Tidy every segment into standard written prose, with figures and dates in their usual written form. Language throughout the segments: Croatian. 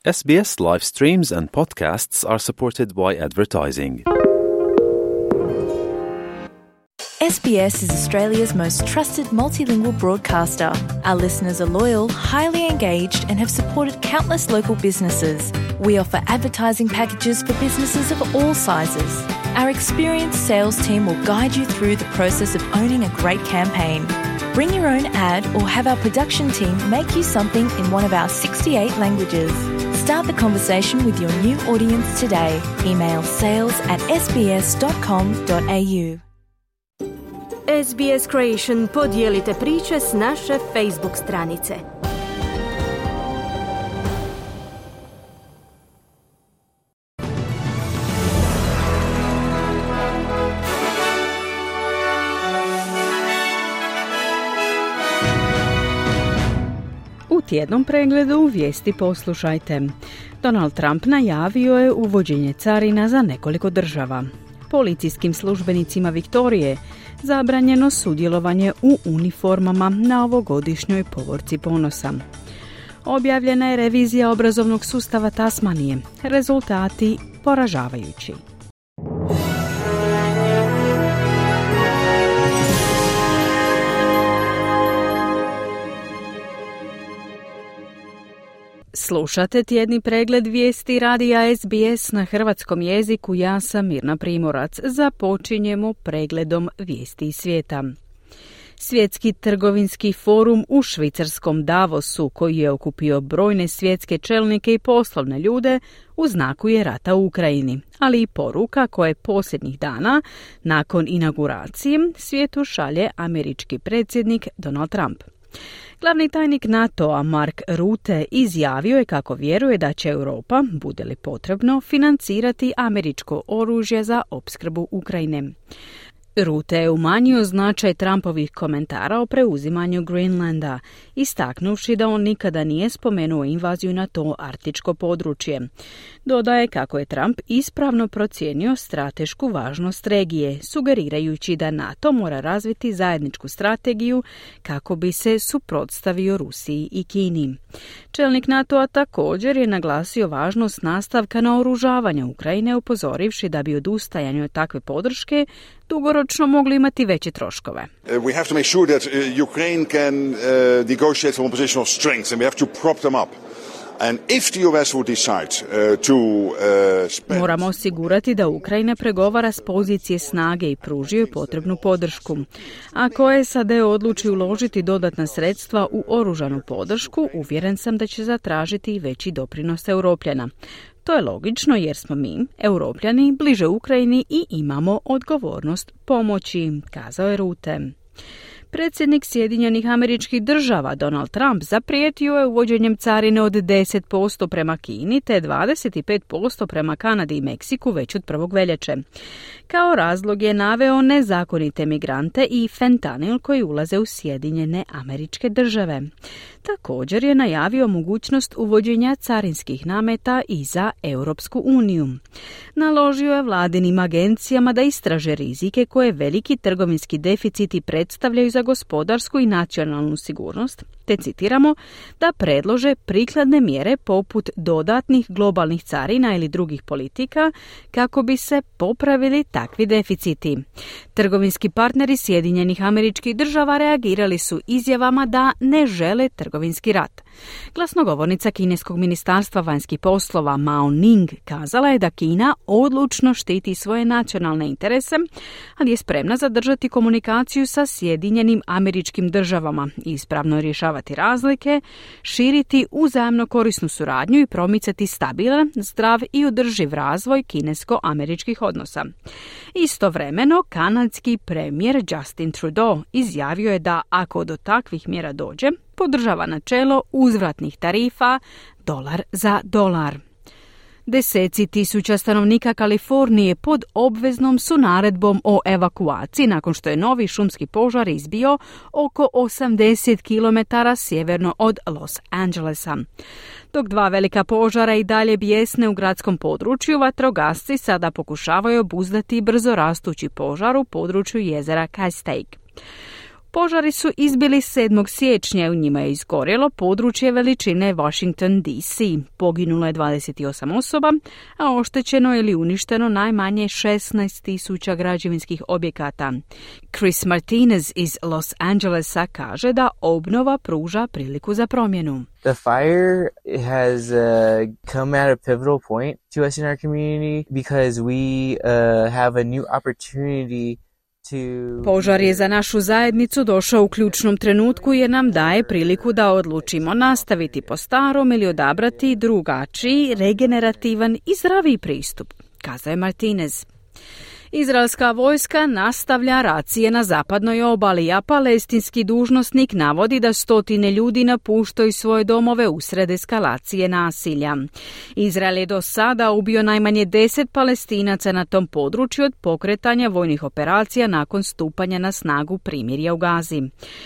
SBS live streams and podcasts are supported by advertising. SBS is Australia's most trusted multilingual broadcaster. Our listeners are loyal, highly engaged, and have supported countless local businesses. We offer advertising packages for businesses of all sizes. Our experienced sales team will guide you through the process of owning a great campaign. Bring your own ad or have our production team make you something in one of our 68 languages. Start the conversation with your new audience today. Email sales@sbs.com.au. SBS Creation, podijelite priče s naše Facebook stranice. U tjednom pregledu vijesti poslušajte. Donald Trump najavio je uvođenje carina za nekoliko država. Policijskim službenicima Viktorije zabranjeno sudjelovanje u uniformama na ovogodišnjoj povorci ponosa. Objavljena je revizija obrazovnog sustava Tasmanije. Rezultati poražavajući. Slušate tjedni pregled vijesti radija SBS na hrvatskom jeziku. Ja sam Mirna Primorac. Započinjemo pregledom vijesti iz svijeta. Svjetski trgovinski forum u švicarskom Davosu, koji je okupio brojne svjetske čelnike i poslovne ljude, u znaku je rata u Ukrajini, ali i poruka koje posljednjih dana, nakon inauguracije, svijetu šalje američki predsjednik Donald Trump. Glavni tajnik NATO-a Mark Rutte izjavio je kako vjeruje da će Europa, bude li potrebno, financirati američko oružje za opskrbu Ukrajine. Rutte je umanjio značaj Trumpovih komentara o preuzimanju Greenlanda, istaknuvši da on nikada nije spomenuo invaziju na to arktičko područje. Dodaje kako je Trump ispravno procijenio stratešku važnost regije, sugerirajući da NATO mora razviti zajedničku strategiju kako bi se suprotstavio Rusiji i Kini. Čelnik NATO-a također je naglasio važnost nastavka naoružavanja Ukrajine, upozorivši da bi odustajanje od takve podrške dugoročno mogli imati veće troškove. We have to make sure that Ukraine can negotiate from a position of strength and we have to prop them up. And if the US would decide Moramo osigurati da Ukrajina pregovara s pozicije snage i pruži joj potrebnu podršku. Ako SAD odluči uložiti dodatna sredstva u oružanu podršku, uvjeren sam da će zatražiti i veći doprinos Europljana. To je logično jer smo mi, Europljani, bliže Ukrajini i imamo odgovornost pomoći, kazao je Rutte. Predsjednik Sjedinjenih Američkih Država Donald Trump zaprijetio je uvođenjem carine od 10% prema Kini te 25% prema Kanadi i Meksiku već od 1. veljače. Kao razlog je naveo nezakonite migrante i fentanil koji ulaze u Sjedinjene Američke Države. Također je najavio mogućnost uvođenja carinskih nameta i za Europsku uniju. Naložio je vladinim agencijama da istraže rizike koje veliki trgovinski deficiti predstavljaju za gospodarsku i nacionalnu sigurnost, te citiramo, da predlože prikladne mjere poput dodatnih globalnih carina ili drugih politika kako bi se popravili takvi deficiti. Trgovinski partneri Sjedinjenih Američkih Država reagirali su izjavama da ne žele trgovinski rat. Glasnogovornica kineskog ministarstva vanjskih poslova Mao Ning kazala je da Kina odlučno štiti svoje nacionalne interese, ali je spremna zadržati komunikaciju sa Sjedinjenim Američkim Državama i ispravno rješavati razlike, širiti uzajamno korisnu suradnju i promicati stabilan, zdrav i održiv razvoj kinesko-američkih odnosa. Istovremeno, kanadski premijer Justin Trudeau izjavio je da ako do takvih mjera dođe, podržava načelo uzvratnih tarifa dolar za dolar. Deseci tisuća stanovnika Kalifornije pod obveznom su naredbom o evakuaciji nakon što je novi šumski požar izbio oko 80 km sjeverno od Los Angelesa. Dok dva velika požara i dalje bijesne u gradskom području, vatrogasci sada pokušavaju obuzdati brzo rastući požar u području jezera Castaic. Požari su izbili 7. siječnja, u njima je izgorjelo područje veličine Washington DC. Poginulo je 28 osoba, a oštećeno ili uništeno najmanje 16.000 građevinskih objekata. Chris Martinez iz Los Angelesa kaže da obnova pruža priliku za promjenu. The fire has come at a pivotal point to us in our community because we have a new opportunity. Požar je za našu zajednicu došao u ključnom trenutku jer nam daje priliku da odlučimo nastaviti po starom ili odabrati drugačiji, regenerativan i zdraviji pristup, kazao je Martinez. Izraelska vojska nastavlja racije na zapadnoj obali, a palestinski dužnosnik navodi da stotine ljudi napuštaju svoje domove usred eskalacije nasilja. Izrael je do sada ubio najmanje 10 Palestinaca na tom području od pokretanja vojnih operacija nakon stupanja na snagu primirja u Gazi.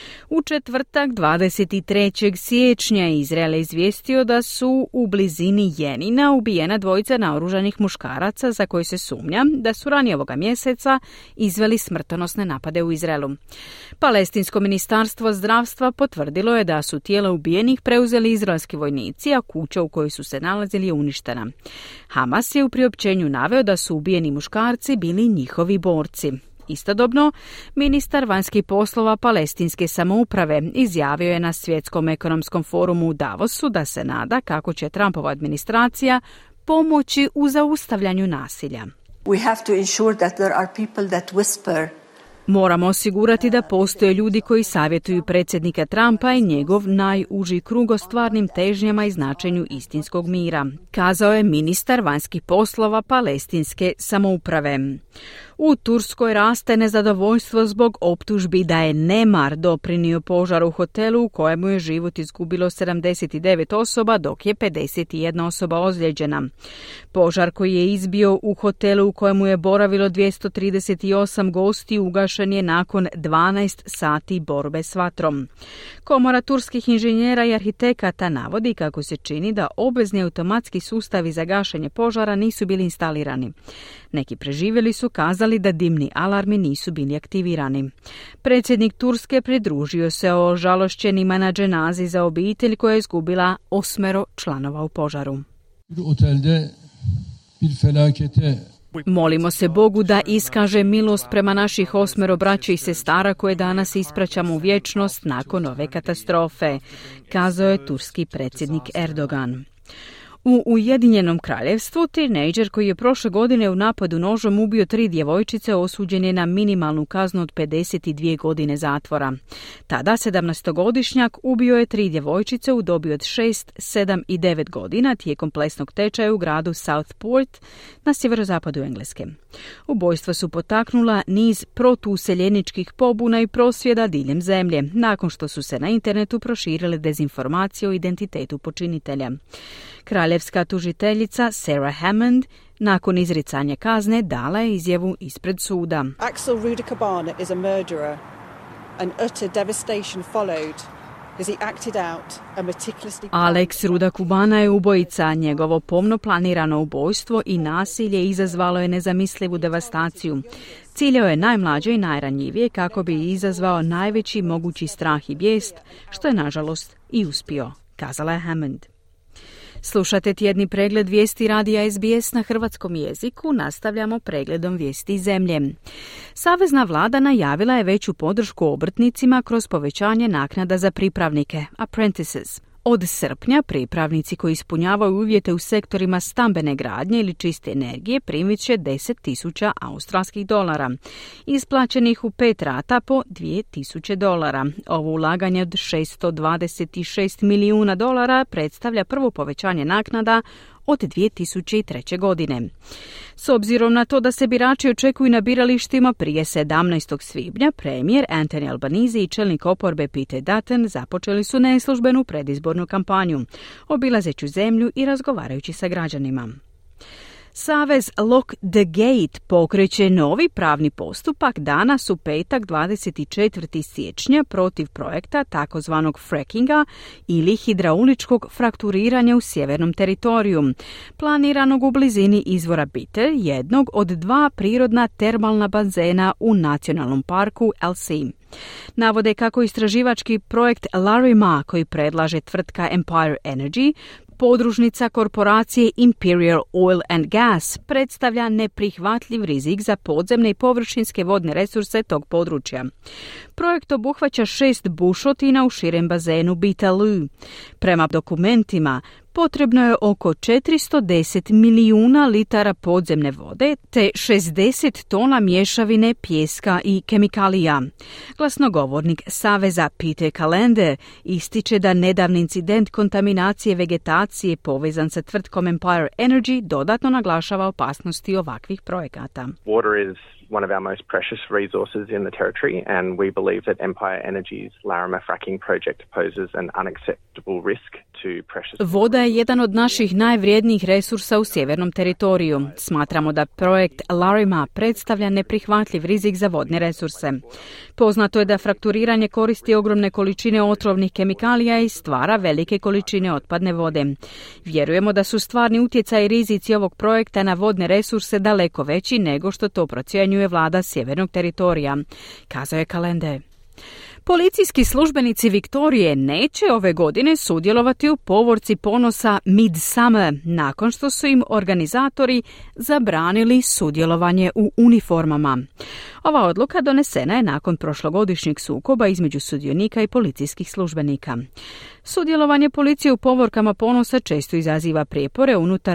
U četvrtak 23. siječnja Izrael je izvijestio da su u blizini Jenina ubijena dvojica naoružanih muškaraca za koje se sumnja da su ranije ovoga mjeseca izveli smrtonosne napade u Izraelu. Palestinsko ministarstvo zdravstva potvrdilo je da su tijela ubijenih preuzeli izraelski vojnici, a kuća u kojoj su se nalazili je uništena. Hamas je u priopćenju naveo da su ubijeni muškarci bili njihovi borci. Istodobno, ministar vanjskih poslova palestinske samouprave izjavio je na Svjetskom ekonomskom forumu u Davosu da se nada kako će Trumpova administracija pomoći u zaustavljanju nasilja. We have to ensure that there are people that whisper. Moramo osigurati da postoje ljudi koji savjetuju predsjednika Trumpa i njegov najuži krug o stvarnim težnjama i značenju istinskog mira, kazao je ministar vanjskih poslova palestinske samouprave. U Turskoj raste nezadovoljstvo zbog optužbi da je nemar doprinio požaru u hotelu u kojemu je život izgubilo 79 osoba, dok je 51 osoba ozlijeđena. Požar koji je izbio u hotelu u kojemu je boravilo 238 gosti ugašen je nakon 12 sati borbe s vatrom. Komora turskih inženjera i arhitekata navodi kako se čini da obvezni automatski sustavi za gašenje požara nisu bili instalirani. Neki preživjeli su kazali da dimni alarmi nisu bili aktivirani. Predsjednik Turske pridružio se o žalošćenima na dženazi za obitelj koja je izgubila 8 članova u požaru. Molimo se Bogu da iskaže milost prema naših 8 braće i sestara koje danas ispraćamo u vječnost nakon ove katastrofe, kazao je turski predsjednik Erdogan. U Ujedinjenom kraljevstvu tinejdžer koji je prošle godine u napadu nožom ubio 3 djevojčice osuđen je na minimalnu kaznu od 52 godine zatvora. Tada 17-godišnjak ubio je 3 djevojčice u dobi od 6, 7 i 9 godina tijekom plesnog tečaja u gradu Southport na sjeverozapadu Engleske. Ubojstva su potaknula niz protuuseljeničkih pobuna i prosvjeda diljem zemlje, nakon što su se na internetu proširile dezinformacije o identitetu počinitelja. Kraljevska tužiteljica Sarah Hammond nakon izricanja kazne dala je izjavu ispred suda. Axel Rudakabana is a murderer. An utter devastation followed as he acted out a meticulously... Alex Rudakubana je ubojica. Njegovo pomno planirano ubojstvo i nasilje izazvalo je nezamislivu devastaciju. Ciljao je najmlađe i najranjivije kako bi izazvao najveći mogući strah i bijest, što je nažalost i uspio, kazala je Hammond. Slušate tjedni pregled vijesti radija SBS na hrvatskom jeziku. Nastavljamo pregledom vijesti zemlje. Savezna vlada najavila je veću podršku obrtnicima kroz povećanje naknada za pripravnike, apprentices. Od srpnja pripravnici koji ispunjavaju uvjete u sektorima stambene gradnje ili čiste energije primit će $10,000 australskih dolara, isplaćenih u 5 rata po $2,000. Ovo ulaganje od $626 milijuna predstavlja prvo povećanje naknada od 2003. godine. S obzirom na to da se birači očekuju na biralištima prije 17. svibnja, premijer Anthony Albanese i čelnik oporbe Peter Dutton započeli su neslužbenu predizbornu kampanju, obilazeću zemlju i razgovarajući sa građanima. Savez Lock the Gate pokreće novi pravni postupak danas u petak 24. siječnja protiv projekta takozvanog frackinga ili hidrauličkog frakturiranja u sjevernom teritoriju, planiranog u blizini izvora Bitter, jednog od dva prirodna termalna bazena u nacionalnom parku LC. Navode kako istraživački projekt Larimar, koji predlaže tvrtka Empire Energy, podružnica korporacije Imperial Oil and Gas, predstavlja neprihvatljiv rizik za podzemne i površinske vodne resurse tog područja. Projekt obuhvaća 6 bušotina u širem bazenu Beetaloo. Prema dokumentima, potrebno je oko 410 milijuna litara podzemne vode te 60 tona mješavine pijeska i kemikalija. Glasnogovornik Saveza Peter Callender ističe da nedavni incident kontaminacije vegetacije povezan sa tvrtkom Empire Energy dodatno naglašava opasnosti ovakvih projekata. Water is one of our most precious resources in the territory, and we believe that Empire Energy's Larimar fracking project poses an unacceptable risk to precious. Voda je jedan od naših najvrijednijih resursa u sjevernom teritoriju. Smatramo da projekt Larimar predstavlja neprihvatljiv rizik za vodne resurse. Poznato je da frakturiranje koristi ogromne količine otrovnih kemikalija i stvara velike količine otpadne vode. Vjerujemo da su stvarni utjecaji i rizici ovog projekta na vodne resurse daleko veći nego što to procjenjuje vlada sjevernog teritorija, kazao je Callender. Policijski službenici Viktorije neće ove godine sudjelovati u povorci ponosa Midsummer nakon što su im organizatori zabranili sudjelovanje u uniformama. Ova odluka donesena je nakon prošlogodišnjeg sukoba između sudionika i policijskih službenika. Sudjelovanje policije u povorkama ponosa često izaziva prijepore unutar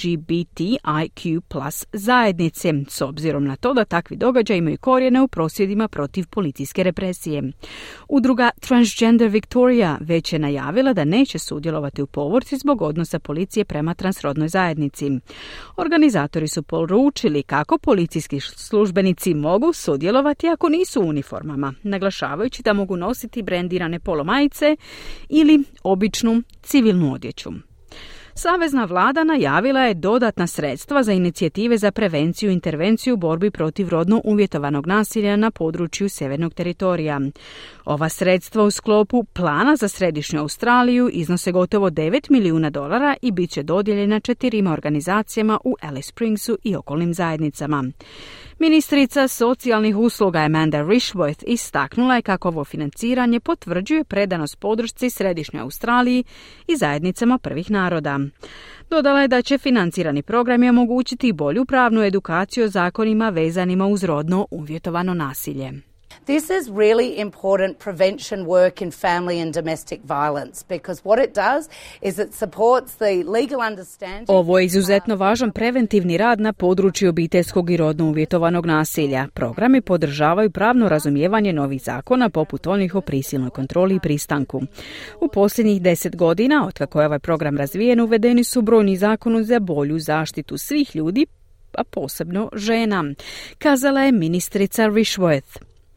LGBTIQ+ zajednice, s obzirom na to da takvi događaji imaju korijene u prosvjedima protiv policijske represije. Udruga Transgender Victoria već je najavila da neće sudjelovati u povorci zbog odnosa policije prema transrodnoj zajednici. Organizatori su poručili kako policijski službenici mogu sudjelovati ako nisu u uniformama, naglašavajući da mogu nositi brendirane polomajice ili običnu civilnu odjeću. Savezna vlada najavila je dodatna sredstva za inicijative za prevenciju i intervenciju u borbi protiv rodno uvjetovanog nasilja na području sjevernog teritorija. Ova sredstva u sklopu plana za središnju Australiju iznose gotovo $9 milijuna i bit će dodijeljena 4 organizacijama u Alice Springsu i okolnim zajednicama. Ministrica socijalnih usluga Amanda Rishworth istaknula je kako ovo financiranje potvrđuje predanost podršci središnjoj Australiji i zajednicama prvih naroda. Dodala je da će financirani programi omogućiti bolju pravnu edukaciju o zakonima vezanima uz rodno uvjetovano nasilje. This is really important prevention work in family and domestic violence because what it does is it supports the legal understanding. Ovo je izuzetno važan preventivni rad na području obiteljskog i rodno uvjetovanog nasilja. Programi podržavaju pravno razumijevanje novih zakona poput onih o prisilnoj kontroli i pristanku. U posljednjih 10 godina, otkako je ovaj program razvijen, uvedeni su brojni zakoni za bolju zaštitu svih ljudi, a posebno žena, kazala je ministrica Rishworth.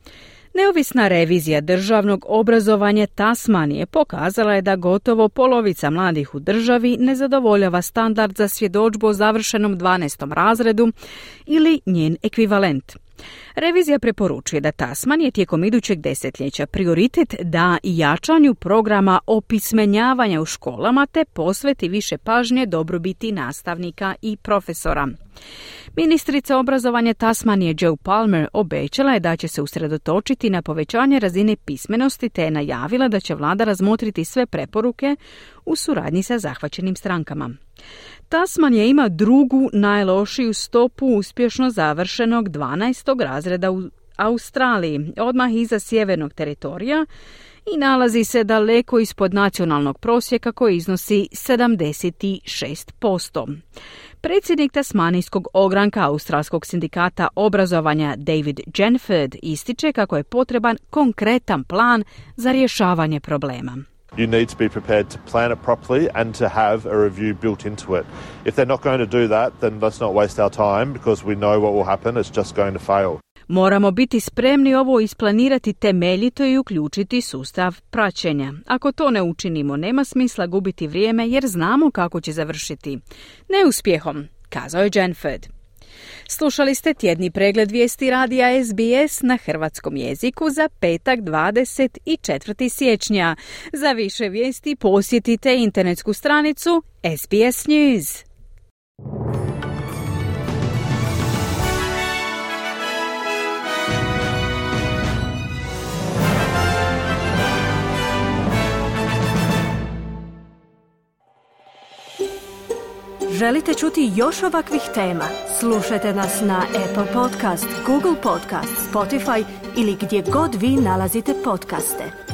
Neovisna revizija državnog obrazovanja Tasmanije pokazala je da gotovo polovica mladih u državi ne zadovoljava standard za svjedodžbu o završenom 12. razredu ili njen ekvivalent. Revizija preporučuje da Tasmanija tijekom idućeg desetljeća prioritet da jačanju programa opismenjavanja u školama te posveti više pažnje dobrobiti nastavnika i profesora. Ministrica obrazovanja Tasmanije Joe Palmer obećala je da će se usredotočiti na povećanje razine pismenosti te je najavila da će vlada razmotriti sve preporuke u suradnji sa zahvaćenim strankama. Tasmanija ima drugu najlošiju stopu uspješno završenog 12. razreda u Australiji, odmah iza sjevernog teritorija i nalazi se daleko ispod nacionalnog prosjeka koji iznosi 76%. Predsjednik tasmanijskog ogranka Australskog sindikata obrazovanja David Genford ističe kako je potreban konkretan plan za rješavanje problema. You need to be prepared to plan it properly and to have a review built into it. If they're not going to do that, then let's not waste our time because we know what will happen. It's just going to fail. Moramo biti spremni ovo isplanirati temeljito i uključiti sustav praćenja. Ako to ne učinimo, nema smisla gubiti vrijeme jer znamo kako će završiti. Neuspjehom, kazao je Jenford. Slušali ste tjedni pregled vijesti radija SBS na hrvatskom jeziku za petak 24. siječnja. Za više vijesti posjetite internetsku stranicu SBS News. Želite čuti još ovakvih tema? Slušajte nas na Apple Podcast, Google Podcast, Spotify ili gdje god vi nalazite podcaste.